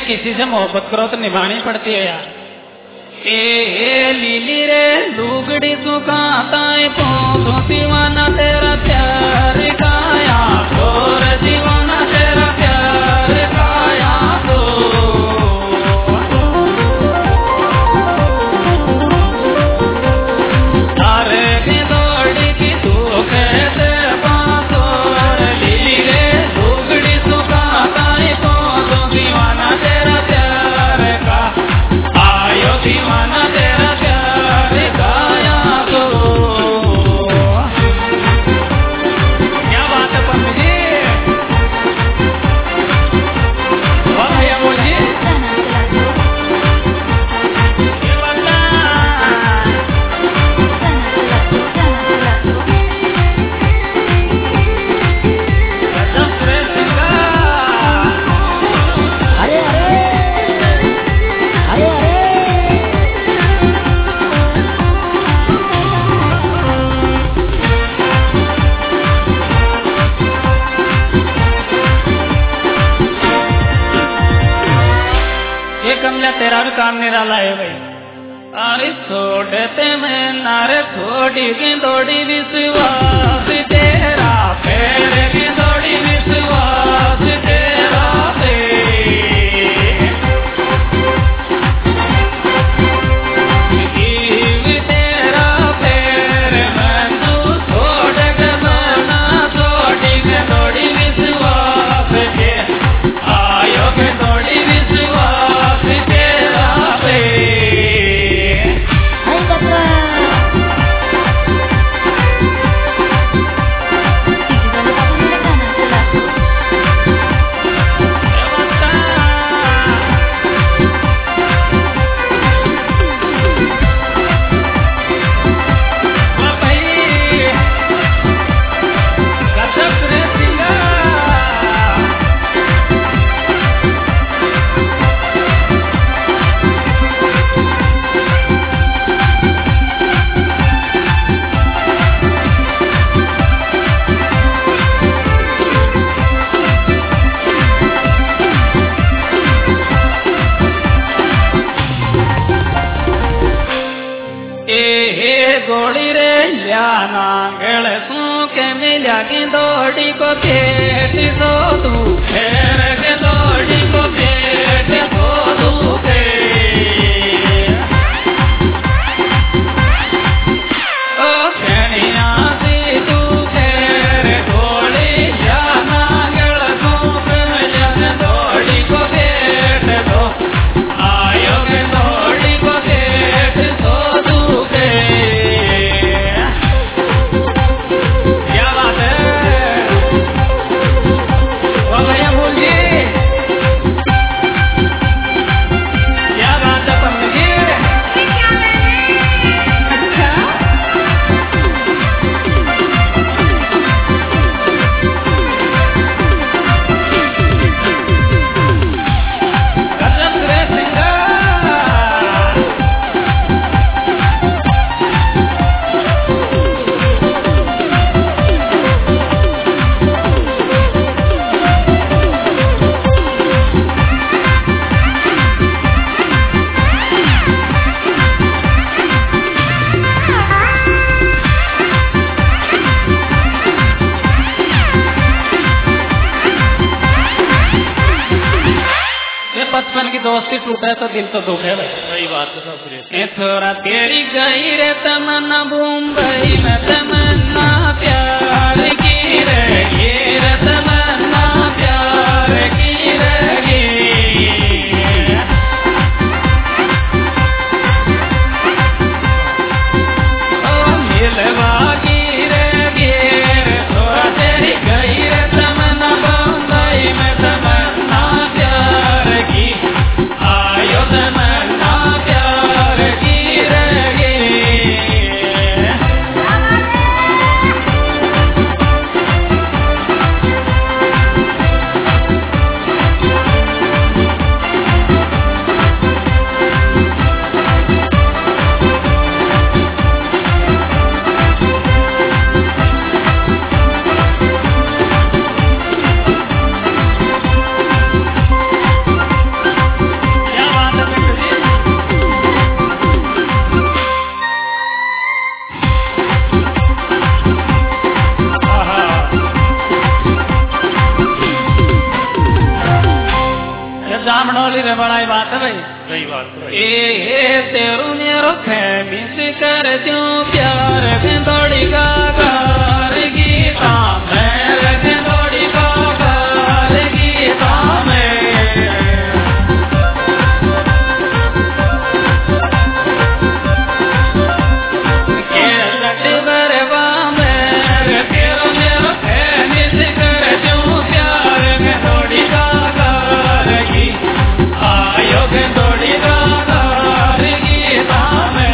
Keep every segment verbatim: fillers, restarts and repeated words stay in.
किसी से मोहब्बत करो तो निभानी पड़ती है यार। ए लीली रे लुगड़ी सुखाता है तो दीवाना तेरा प्यार गाया और दीवाना तेरा प्यार गाया तो तारे की दौड़ी की तू कैसे बातों लीली रे लुगड़ी सुखाता है तो दीवाना तेरा प्यार का आयो दीवाना तेरा प्यार गाया तो क्या बात है पंडित जी और भैया बोलिए ये बता गजब रे सिंगा अरे अरे अरे अरे ये कमला तेरा भी काम निराला है भाई। अरे छोड़ते मैं नारे थोड़ी की थोड़ी विश्वास तेरा फेर की थोड़ी विश्वास तेरा पे जीव तेरा फेर मैं तू छोड़ के मना थोड़ी के थोड़ी विश्वास के आयो के थोड़ी विश्वास तेरा पे हाय बता गोड़ी रे लियाना गल सू के मिला की दौड़ी को पेट सो तू फेर के दौड़ी को पेट सो तू के ओ खेनिया सी तू फेर गोड़ी लियाना गल सू के मिला की दौड़ी को पेट सो आयो के दौड़ी को पेट सो तू के क्या बात है ओ भैया बोलिए क्या बात है पंडित जी गजब रे सिंगा ये बचपन की दोस्ती टूटे तो दिल तो दुखे भाई। सही बात है सब। ए थोड़ा तेरी गई रे तमन्ना मुंबई में तमन्ना प्यार की रहेगी रे तमन्ना प्यार की रहेगी ओ मिलवा की रहेगी रे थोड़ा तेरी गई रे तमन्ना मुंबई में तमन्ना प्यार की आयो तमन्ना प्यार की रहेगी। जामणोली रे बड़ाई बात है भाई सही बात है ए ए तेरू मेरो मिस कर दूं प्यार के थोड़ी का कार गीता मेरे के थोड़ी का कार गीता में के लट बरवा मेरे तेरू मेरो मिस कर दूं प्यार के थोड़ी का कार की आयो के थोड़ी का कार गीता में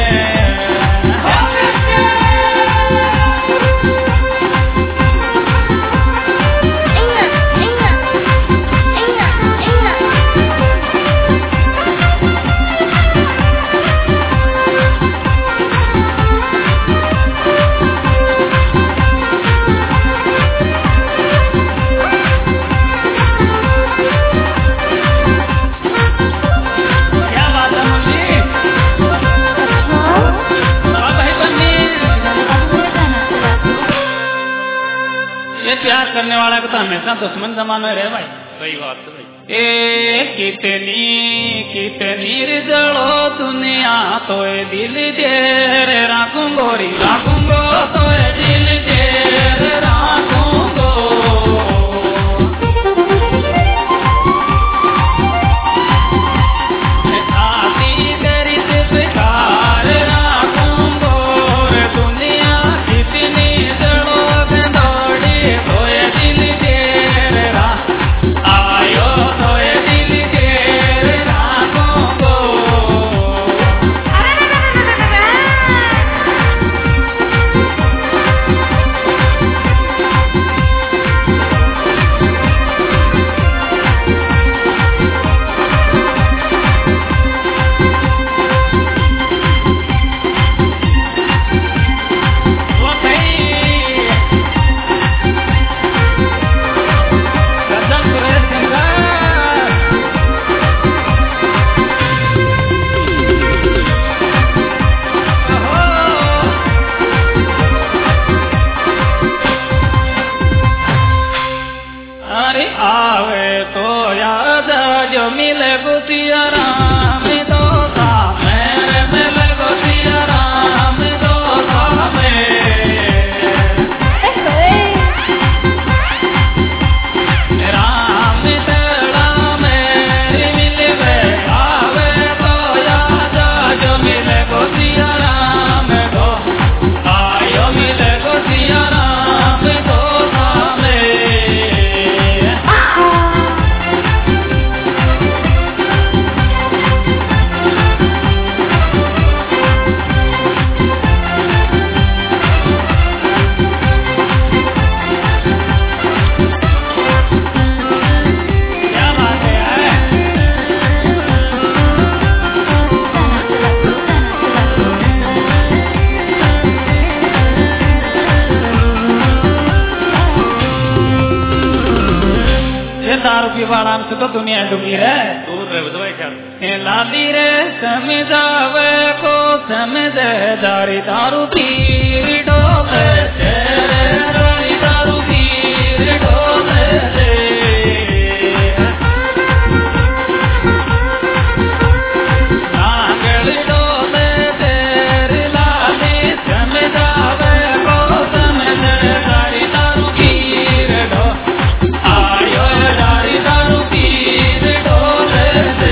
क्या बात है मुन्नी हाँ भाई बन्नी ये प्यार करने वाला का तो हमेशा दुश्मन जमाना रहे भाई सही बात है भाई ए कितनी कितनी जड़ो दुनिया तो ए दिल तेर राखूंगो री राखूंगो तो ए दिल तेर राखूंगो आती तेरी से प्यार राखूंगो रे दुनिया कितनी जड़ो दौड़ी तो ए दिल तेर रा आयो तो ए दिल तेर राखूंगो वो सही गजब सुरेश सिंगर अरे आवे तो याद जो मिले गुतिया राम तो सा मेरे मिले गुतिया राम तो सा में राम तेरा मेरी मिलवे आवे तो याद जो मिले गुतिया राम तो आयो मिले गुतिया राम तो सा में क्या बात है यार ये दारू की बाड़ाम से तो दुनिया डूबी है दूर रहे तो भाई क्या ए लाली रे समझावे को समझ दारी दारू पीर डोले तेरे दारी दारू पीर डोले दे नांगल डोले तेरी लाली समझावे को समझ दारी दारू पीर डो आयो दारी दारू पीर डोले दे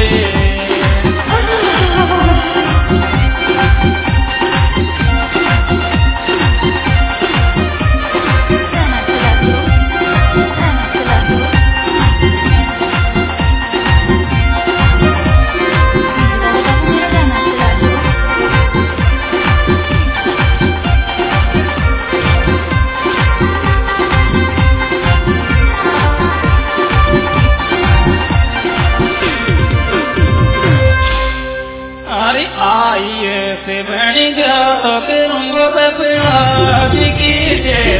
अरे आइए से बन गया तो करूँगो बपड़ा जी की जय